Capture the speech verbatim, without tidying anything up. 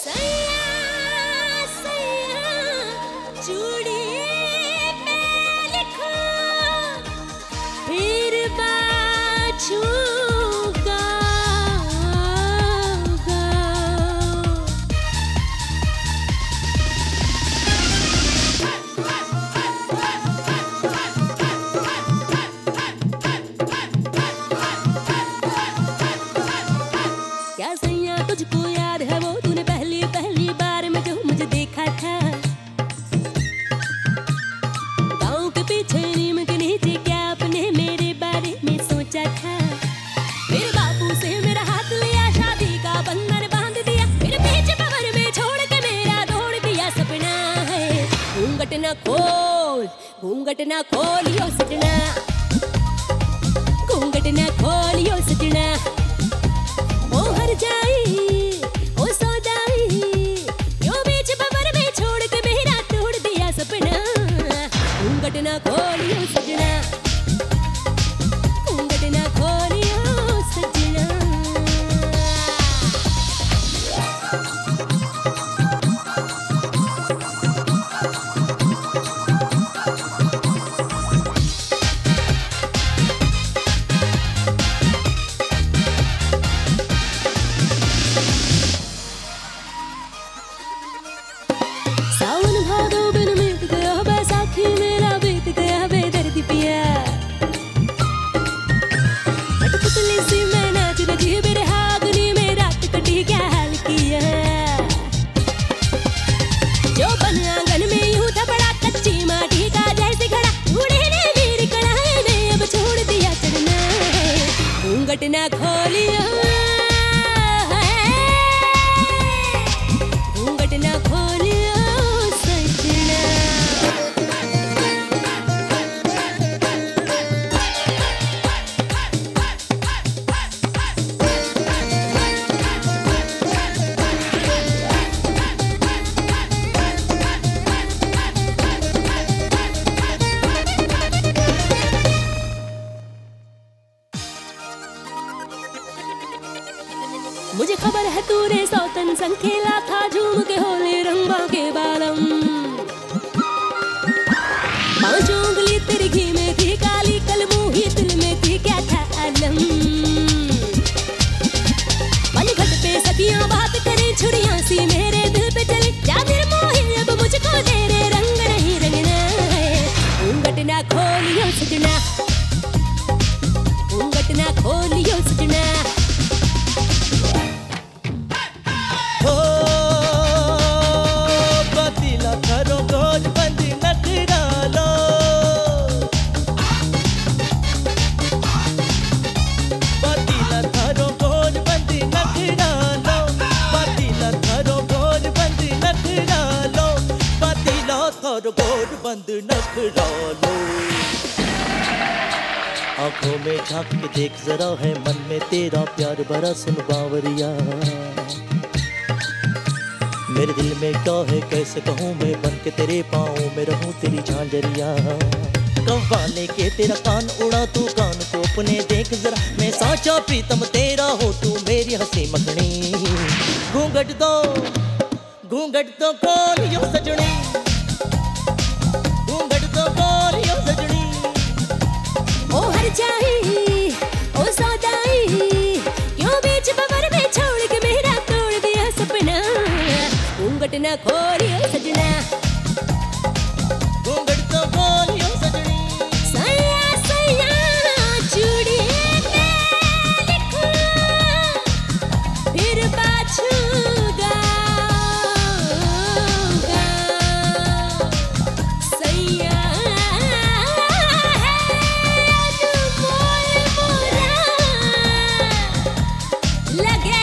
सैया सैया चूड़ी पे लिखो फिर बाछूगा क्या सैया तुझको याद है वो तूने पहली पहली बार में जो मुझे देखा था गाँव के पीछे नीम के नीचे क्या अपने मेरे बारे में सोचा था फिर बापू से मेरा हाथ लिया शादी का बंधन बांध दिया फिर पीछे पवन में छोड़ के मेरा तोड़ दिया सपना है घूंघट ना खोल घूंघट ना खोलियो सजना घूंघट ना खोलियो सजना ओ हर जाई ओ सौदाई यो बीच बबर में छोड़ के मेरा तोड़ दिया सपना घूंघट ना खोलियो सजना घूंघट ना खोलियो सजना सावन भादो बिन मीत गया बैसाखी मेरा बीत गया बेदर्दी पिया कठपुतली सी मैं नाच रही मेरे हागनी में रात कटी क्या हाल किया जो बन आंगन में यूं था बड़ा कच्ची माटी का जैसे खड़ा बूढ़े ने मेरी कढ़ाई में अब छोड़ दिया चढ़ना घूंघट ना खोलियो घूंघट ना खोलियो सजना मुझे खबर है तूने सौतन संग खेला था झूम के होले रंगों के बालम पांचों उंगली तेरी घी में थी काली कलमुही दिल में थी क्या था अलम पलघट पे सखियां बात करें छुड़ियां सी मेरे दिल पे चले जा मेरे मोहे अब मुझको तेरे रंग नहीं रंगना है घूंघट ना खोलियो सजना घूंघट ना खोलियो सजना हो बदला करो गोल बंद नखरा लो बदला करो गोल बंद नखरा लो बदला करो गोल बंद नखरा लो बदला करो गोल बंद नखरा लो आंखों में झांक के देख जरा है मन में तेरा प्यार भरा सुन बावरिया मेरे दिल में क्या है कैसे कहूँ मैं बन के तेरे पाँव में रहूँ तेरी झांझरिया कव्वाले के तेरा कान उड़ा तू कान को अपने देख जरा मैं साचा प्रीतम तेरा हो तू मेरी हंसी मखनी घूंघट दो घूंघट दो खोलियो सजनी घूंघट दो खोलियो सजनी ओ हर जाई ओ सौदाई क्यों बीच बबर में छोड़ के मेरा तोड़ दिया सपना घूंघट ना खोलियो सजना घूंघट तो खोलियो सजनी सैया सैया चूड़ी पे लिखो फिर बाछूगा सैया है अनमोल मोरा लगे